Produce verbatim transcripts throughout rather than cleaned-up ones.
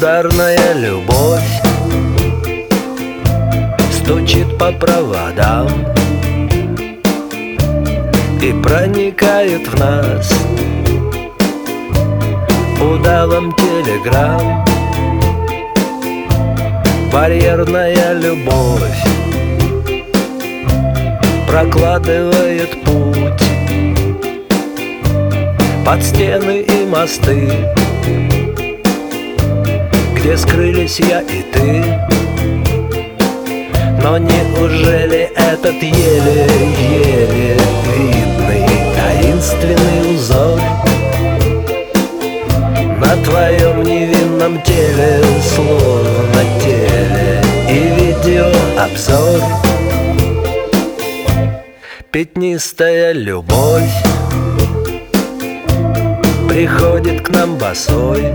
Ударная любовь стучит по проводам и проникает в нас удавом телеграмм. Барьерная любовь прокладывает путь под стены и мосты, где скрылись я и ты. Но неужели этот еле-еле видный таинственный узор на твоем невинном теле, словно теле и видеообзор? Пятнистая любовь приходит к нам босой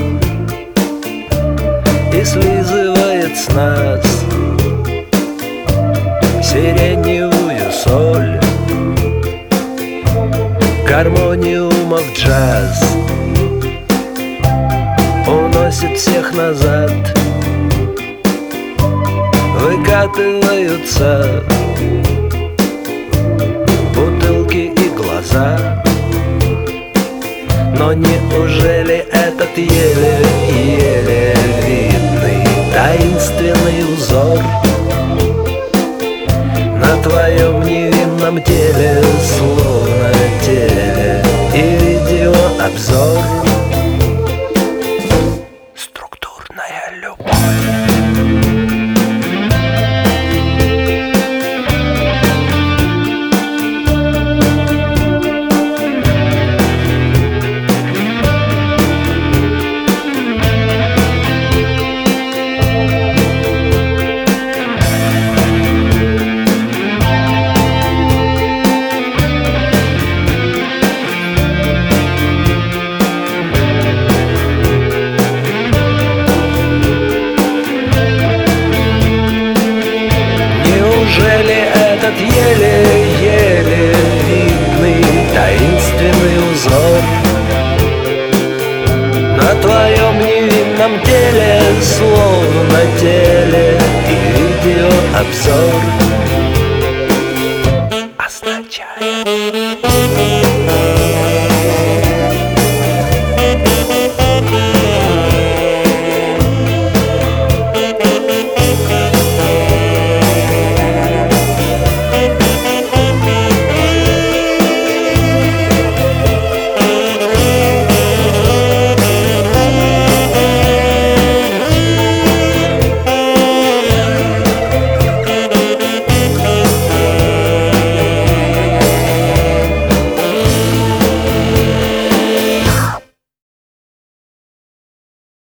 и слизывает с нас сиреневую соль, гармониумов джаз уносит всех назад. Выкатываются бутылки и глаза. Но неужели этот еле-еле видный таинственный узор на твоем невинном теле, словно теле и видеообзор? Структурная любовь. Неужели этот еле-еле видный таинственный узор на твоем невинном теле, словно теле и видеообзор означает?